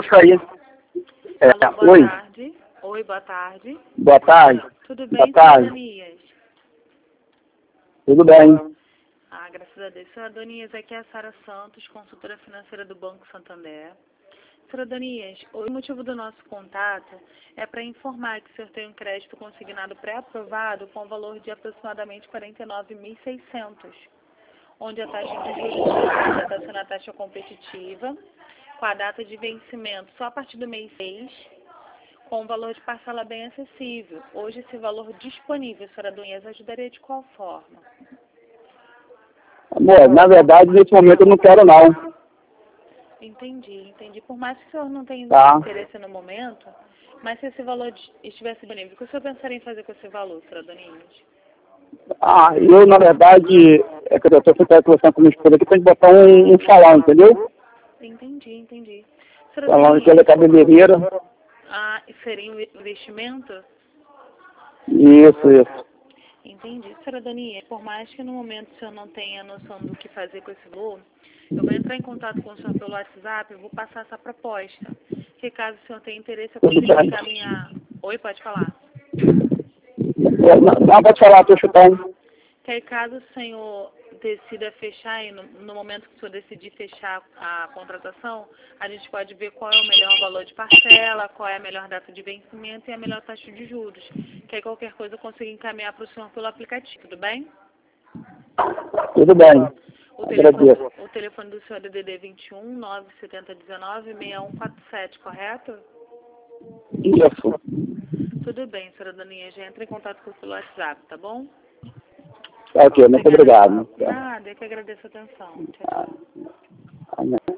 isso aí. Alô, boa Oi. tarde. Oi, boa tarde. Boa tarde. Tudo Boa bem, tarde. senhor Adonias? Tudo bem. Ah, graças a Deus. Senhor Adonias, aqui é a Sara Santos, consultora financeira do Banco Santander. Senhor Adonias, o motivo do nosso contato é para informar que o senhor tem um crédito consignado pré-aprovado com valor de aproximadamente R$ 49.600, onde a taxa de juros está sendo a taxa competitiva, com a data de vencimento só a partir do mês 6, com um valor de parcela bem acessível. Hoje esse valor disponível, senhora Adonias, ajudaria de qual forma? Amor, na verdade, nesse momento eu não quero não. Entendi. Por mais que o senhor não tenha Tá. interesse no momento, mas se esse valor estivesse disponível, o que o senhor pensaria em fazer com esse valor, senhora Adonias? Eu, na verdade, é que eu estou conversando com minha esposa aqui, tem que botar um salão, entendeu? Entendi. Senhora Salão de Adonias, cabeleireira. seria um investimento? Isso. Entendi. Senhora Adonias, por mais que no momento o senhor não tenha noção do que fazer com esse valor, eu vou entrar em contato com o senhor pelo WhatsApp e vou passar essa proposta. Que caso o senhor tenha interesse, eu consigo encaminhar. Oi, pode falar. Não, pode falar, estou chutando. Que aí caso o senhor decida fechar, e no momento que o senhor decidir fechar a contratação, a gente pode ver qual é o melhor valor de parcela, qual é a melhor data de vencimento e a melhor taxa de juros. Que aí qualquer coisa eu consigo encaminhar para o senhor pelo aplicativo, tudo bem? Tudo bem. Agradeço. O telefone do senhor é DDD 21 97019 6147, correto? Isso. Tudo bem, senhora Daninha, já entra em contato com o seu WhatsApp, tá bom? Ok, muito obrigado. Nada, eu que agradeço a atenção. Tchau, tchau. Amém.